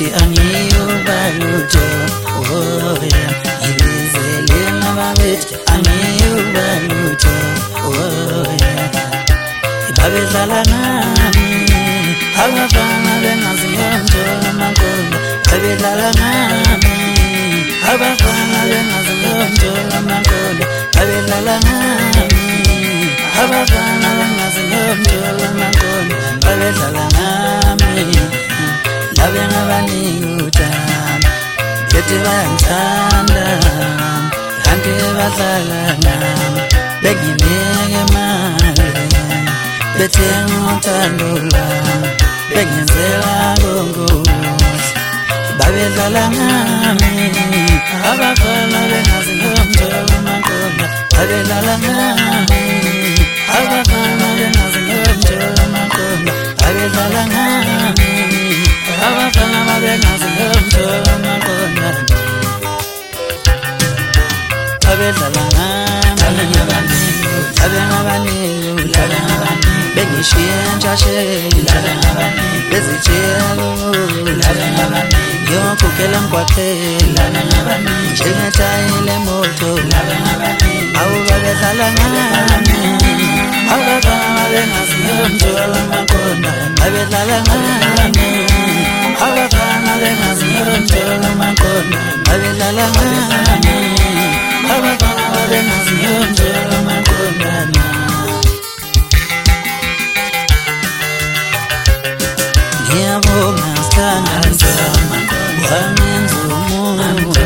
bethi angiyubalutho oh yeah ngizelena babethi angiyubalutho oh yeah babedlala nami abafana bengaziyomthola mankolo babedlala nami abafana bengaziyomthola mankolo babedlala nami abafana bengaziyomthola mankolo babedlala nami labe ngabaningi uthando bethi bayangithanda kanti badlala nami benginike imali bethi ngithando lami bengenzela konkuhle babedlala nami abafana bengaziyomthola mankolo babedlala nami abafana bengaziyomthola mankolo babedlala nami abafana bengaziyomthola mankolo babedlala nami abaningi bengishintsha bezitshela ngiyokhukhela emgwaqela njengetayile moto awu babedlala nami abafana bengaziyomthola mankolo babedlala nami abafana bengaziyomthola mankolo babedlala nami abafana bengaziyomthola mankolo ngiyabonga sithandaza wangenza umuntu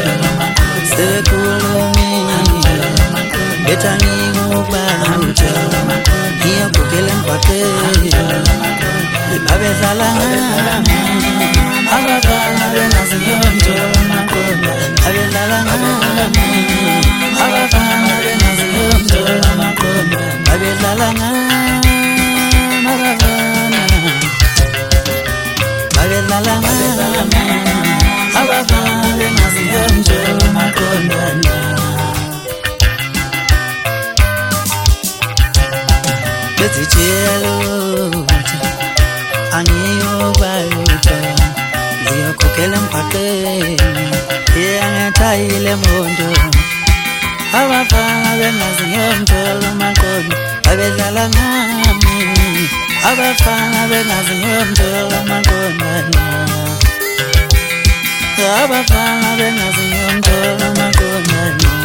sekhulumile bethi angiyubalutho ngiyokhukhela emgwaqeni babedlala nami abafana bengaziyomthola mankolo babedlala nami abafana bengaziyomthola mankolo babedlala nami babedlala nami abafana bengaziyomthola mankolo bezitshela ukuthi angiyubalutho ngiyokhukhela emgwaqeni angethayile moto abafana bengaziyomthola mankolo babedlala nami abafana bengaziyomthola mankolo abafana bengaziyomthola mankolo